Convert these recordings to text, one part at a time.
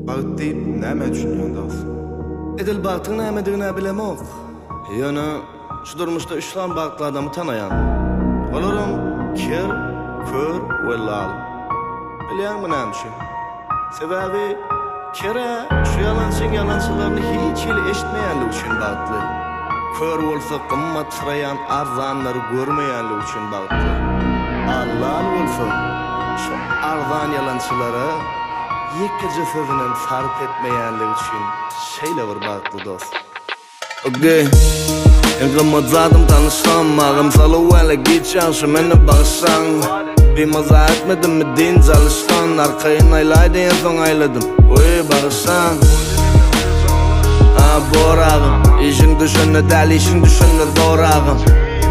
Bağıt deyip näme düşünýän dost? Edil bağıtyň nämedigine bilemok. Ýöne şu durmuşda üçlan bağıtly adamy tanaýan. Olaram ker, kör we lal. Bilýärmi näme? Sebäbi kere şu yalançylaryny hiç ele eşitmeýänligi üçin bağıtly. Kör bolsa gymmat sırayan arzanlary görmeýänligi üçin bağıtly. Allah bolsa şu arzan yalançylara ýekje sözünden sarp etmeýänligi üçin şeýle bir bağıtly dost. Okay. Engimmat zadım tanışsam, mağım salı wele gitşan şu meni bağışsan. Bir maza etmedim mi din çalıştan, arkayın aylaydı en son ayladım. Oy bağışsan. Borağım, işin düşünle däl, işin düşünle zor ağım.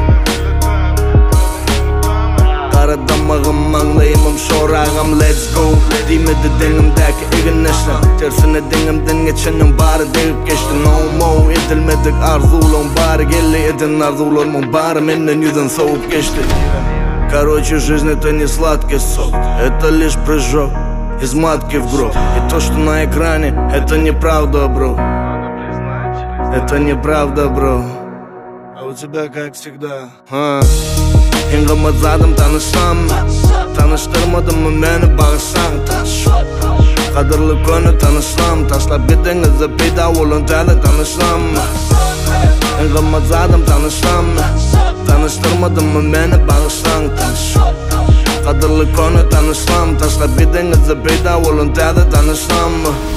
Karadamağım, maňlaýymam şorağım, let's go. Diýmedi deňimdäki eginleşlen, tersine deňimden geçenim bary deyip geçti. No more edilmedik arzulam bary geldi, edin arzularmyň bary menden ýüzden soğup geçti. Короче, жизнь это не сладкий сок, это лишь прыжок из матки в гроб. И то, что на экране, это неправда, бро. Это неправда, бро. А у тебя как всегда. Engimmat zadım tanışsam, tanıştırmadym meni bağışsan. Kadırly köni tanışsam, taşlap gideňizde peýda bolan täze tanışsam. Engimmat zadım tanışsam, tanıştırmadym meni bağışsan. Kadırly köni tanışsam, taşlap gideňizde peýda bolan täze tanışsam.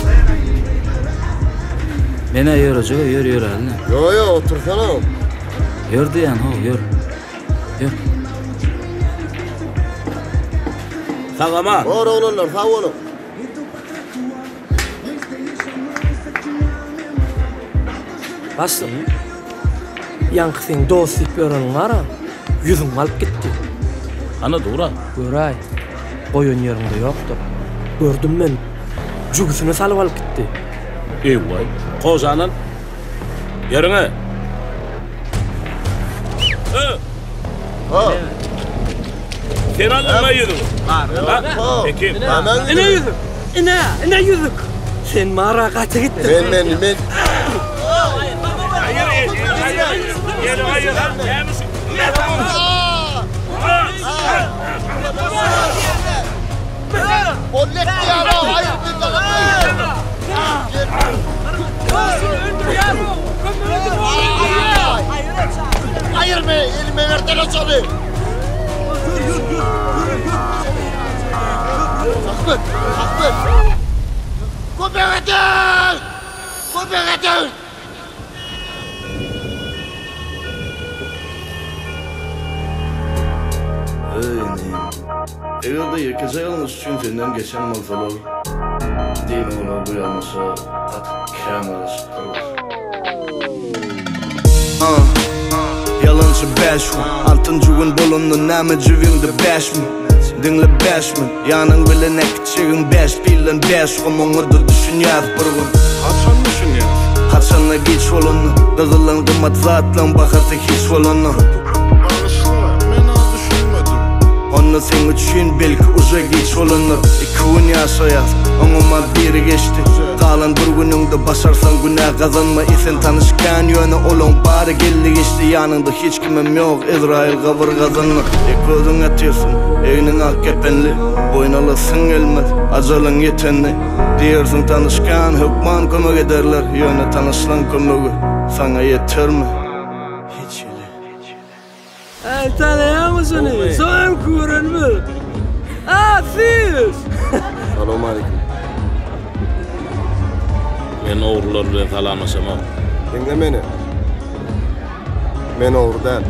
Mene yürücü, yür haline. Yo, otursana. Yür diýen, yür. Yür. Sağama. Var oğlanlar, sağ olun. Basın. Yankı sen dost deyip öğrenin ara, yüzün alıp gitti. Ana doğru. Göray, koyun yerinde yoktur. Gördüm ben, cügüsüne salıp alıp gitti. Vay. Kocanın yerine. Sen alınma yürü. Peki. İne yüzük, ine yüzük. Sen mağara kaça gittin. Ben. Hayır. Bollek diyara, hayır hayır be, elime verden açalı. Sakın. Köpeğedin! Eğer de yekece yalnız üçün senden geçen malsalar değil ona bu yanlışa kat kâmara çıktılar. Yalançı 5 gün, 6-njy gün bolundy näme jüwüňde 5 min. Dinle 5 min, ýanyň bilen ekçigiň 5 bilen 5 gün oňa düşünýär bir gün. Haçan düşünýär? Haçanla geç bolandy, gyzylyň gymmat zatlaň bahasy hiç bolandy. Onu sen üçün belki uza geç olanlar. 2 gün yaşayaz, oňuma biri geçti. Kalan bir günüňde başarsan günah kazanma. Esen tanışkan ýöne olan bari geldi geçti. Yanında hiç kimim yok, Izrail kabır kazanlar. Gözüň atýarsın, eýniň ak kepenli. Boýnalasyn gelmez, ajalyň ýetenli. Diýersiň tanışkan hukman kömek ederler. Ýöne tanışlan kömegi sana ýetermi? Hiç ele. Tanıyan mısın? Son görünmü. Siz. Selamun aleyküm. Ben oğrular bilen salamlaşamam. Dinle meni. Men oğru däl.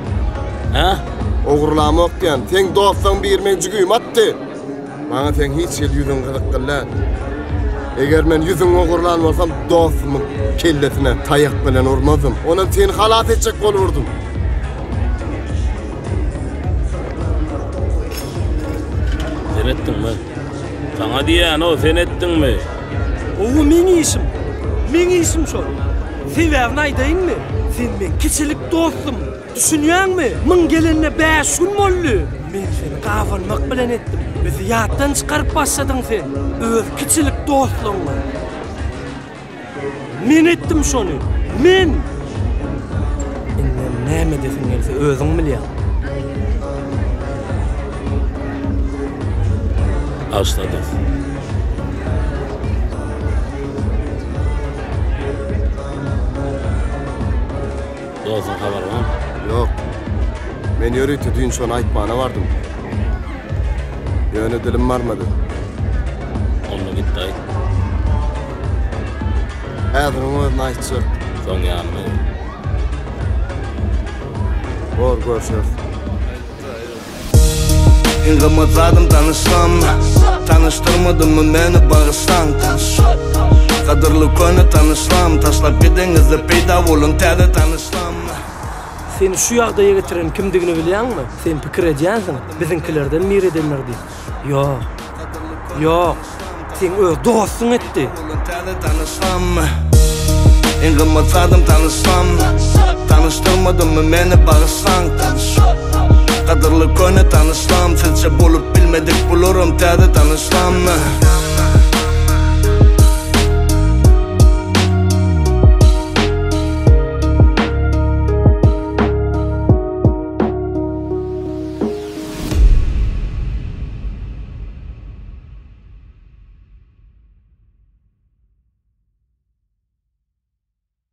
Oğurlamak diýen, sen dostsan bir men jügüýüm atdy. Maňa sen hiç el ýüzüň gyzyk gyllan. Eger men ýüzüň oğurlan bolsam, dostumyň kellesine taýak bilen urmazym. Onam seni halat etjek bolurdum. Sen ettin mi? Sana diýän o, sen ettin mi? O meni işim şol. Sebäbini aýdaýynmy? Sen men kiçilik dostum. Düşünýärmi? Myň gelenine 5 gün boldy. Men seni gawanmak bilen etdim. Bizi ýatdan çykaryp başladyň sen. Öz kiçilik dostluğumu. Men etdim şonu. Men. Näme desin gelse özüň bilýär. Başladık. Dostum haber var mı? Yok. Men yörüýti dün şonu aýtmana bardım. Ýöne dilim barmady. Onu gitti ayt. Häzir onu aýtjak. Son yanına. Bor görüşürüz. İngamazladım tanışsam, tanıştırmadım mı meni bağışlan. Kadırlı köyne tanışlam, taşlap gidengizde peyda bolun täze tanışlam. Seni şu ýagdaýa getiren kimdigini bilýärmi? Sen pikir edýänsiň, bizinkilerden biri edenlerdi. Ýok. Ýok. Sen öz dostun etdi. Täze tanışlam. İngamazladım tanışsam, tanıştırmadım mı meni bağışlan. Kadırlı köyne tanışlam, sizce bolup bilmedik bulurum täze tanışlam.